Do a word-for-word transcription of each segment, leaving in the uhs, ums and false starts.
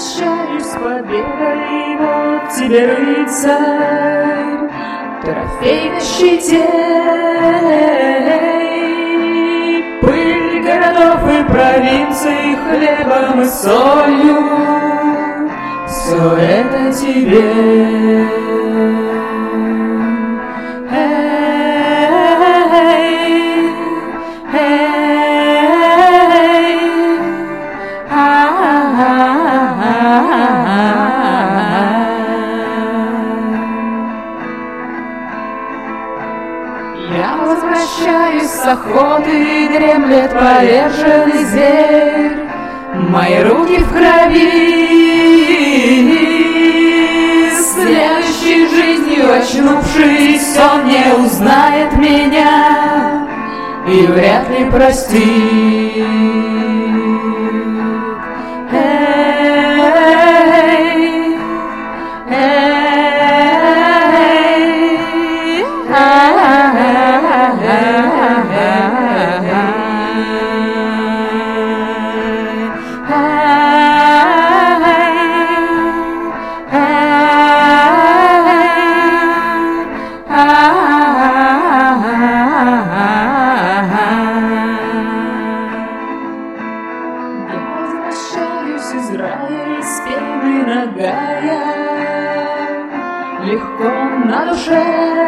возвращаюсь с победой, вот тебе рыцарь, трофей на щите. Пыль городов и провинций, хлебом и солью, все это тебе. Я возвращаюсь с охоты, дремлет поверженный зверь, мои руки в крови. Следующей жизнью очнувшись, он не узнает меня и вряд ли простит. Израиль с пеной нагая, легко на душе.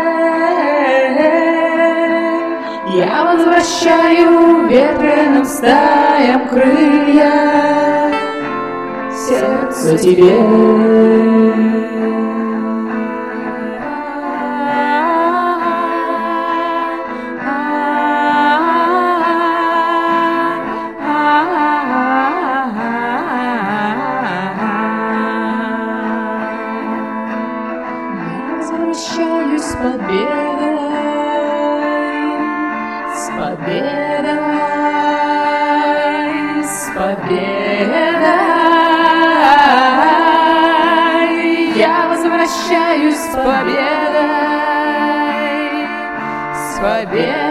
Я возвращаю ветреным стаям крылья, сердце тебе. Возвращаюсь с победой, с победой, с победой. Я возвращаюсь с победой, с победой.